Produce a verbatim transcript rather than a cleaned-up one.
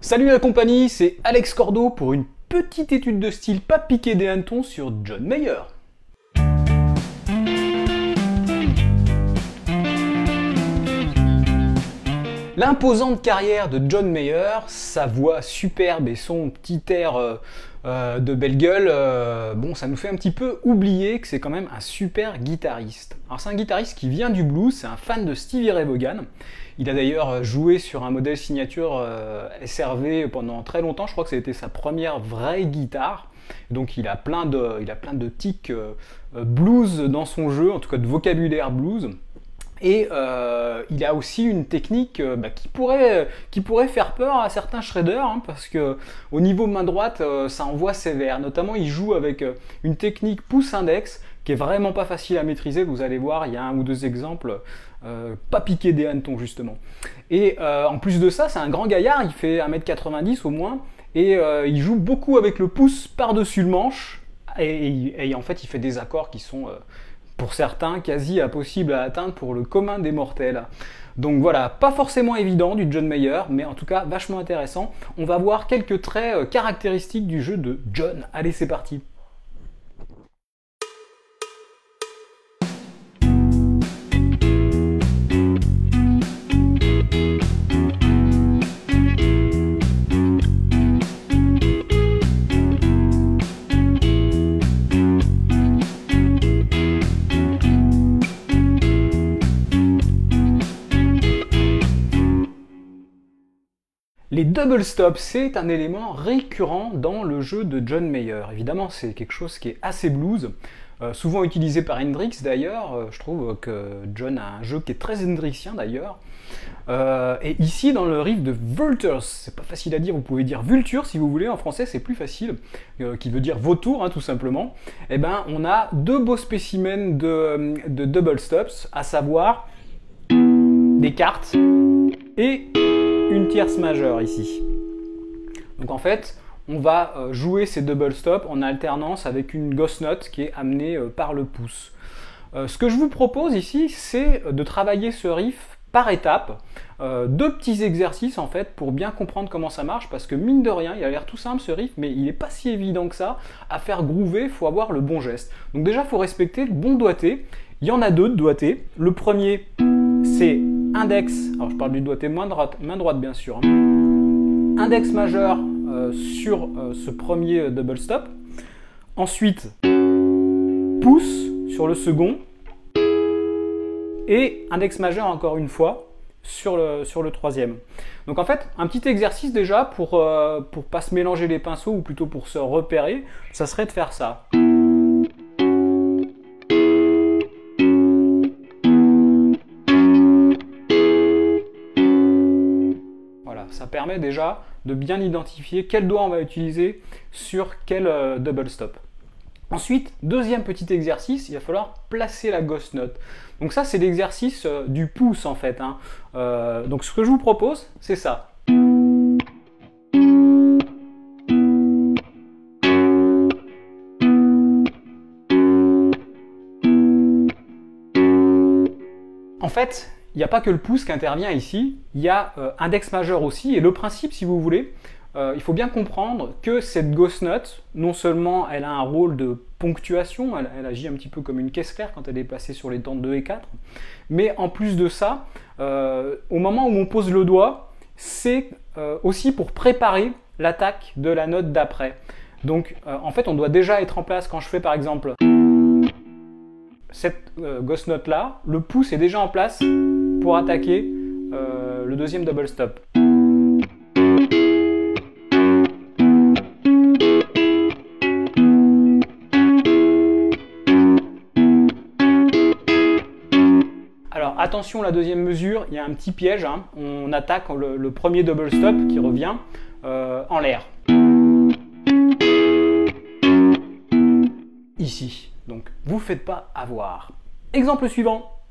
Salut la compagnie, c'est Alex Cordo pour une petite étude de style pas piqué des hannetons sur John Mayer. L'imposante carrière de John Mayer, sa voix superbe et son petit air euh, euh, de belle gueule, euh, bon, ça nous fait un petit peu oublier que c'est quand même un super guitariste. Alors c'est un guitariste qui vient du blues, c'est un fan de Stevie Ray Vaughan. Il a d'ailleurs joué sur un modèle signature euh, S R V pendant très longtemps, je crois que c'était sa première vraie guitare. Donc il a plein de, il a plein de tics euh, blues dans son jeu, en tout cas de vocabulaire blues. Et euh, il a aussi une technique euh, bah, qui, pourrait, qui pourrait faire peur à certains shredders, hein, parce que au niveau main droite, euh, ça envoie sévère. Notamment, il joue avec euh, une technique pouce-index qui est vraiment pas facile à maîtriser. Vous allez voir, il y a un ou deux exemples, euh, pas piqué des hannetons justement. Et euh, en plus de ça, c'est un grand gaillard, il fait un mètre quatre-vingt-dix au moins, et euh, il joue beaucoup avec le pouce par-dessus le manche, et, et, et en fait, il fait des accords qui sont... Euh, pour certains, quasi impossible à atteindre pour le commun des mortels. Donc voilà, pas forcément évident du John Mayer, mais en tout cas vachement intéressant. On va voir quelques traits caractéristiques du jeu de John. Allez, c'est parti. Les double stops, c'est un élément récurrent dans le jeu de John Mayer. Évidemment, c'est quelque chose qui est assez blues, euh, souvent utilisé par Hendrix d'ailleurs. Euh, je trouve que John a un jeu qui est très hendrixien d'ailleurs. Euh, et ici, dans le riff de Vultures, c'est pas facile à dire, vous pouvez dire Vulture si vous voulez, en français c'est plus facile, euh, qui veut dire vautour hein, tout simplement. Et ben, on a deux beaux spécimens de, de double stops, à savoir des cartes et une tierce majeure ici. Donc en fait, on va jouer ces double stops en alternance avec une ghost note qui est amenée par le pouce. Euh, ce que je vous propose ici, c'est de travailler ce riff par étapes. Euh, deux petits exercices en fait pour bien comprendre comment ça marche, parce que mine de rien, il a l'air tout simple ce riff, mais il n'est pas si évident que ça. À faire groover, il faut avoir le bon geste. Donc déjà, il faut respecter le bon doigté. Il y en a deux de doigtés. Le premier, c'est index, alors je parle du doigté main droite, main droite bien sûr, hein. Index majeur euh, sur euh, ce premier double stop, ensuite pouce sur le second, et index majeur encore une fois sur le, sur le troisième. Donc en fait, un petit exercice déjà pour euh, pour pas se mélanger les pinceaux, ou plutôt pour se repérer, ça serait de faire ça. Ça permet déjà de bien identifier quel doigt on va utiliser sur quel euh, double stop. Ensuite, deuxième petit exercice, il va falloir placer la ghost note. Donc ça, c'est l'exercice euh, du pouce en fait, hein. Euh, donc ce que je vous propose, c'est ça. En fait, il n'y a pas que le pouce qui intervient ici, il y a euh, index majeur aussi, et le principe, si vous voulez, euh, il faut bien comprendre que cette ghost note, non seulement elle a un rôle de ponctuation, elle, elle agit un petit peu comme une caisse claire quand elle est placée sur les temps deux et quatre, mais en plus de ça, euh, au moment où on pose le doigt, c'est euh, aussi pour préparer l'attaque de la note d'après. Donc euh, en fait, on doit déjà être en place quand je fais par exemple cette euh, ghost note là, le pouce est déjà en place pour attaquer euh, le deuxième double stop. Alors attention, la deuxième mesure, il y a un petit piège, hein. On attaque le, le premier double stop qui revient euh, en l'air. Ici. Donc, vous ne faites pas avoir. Exemple suivant.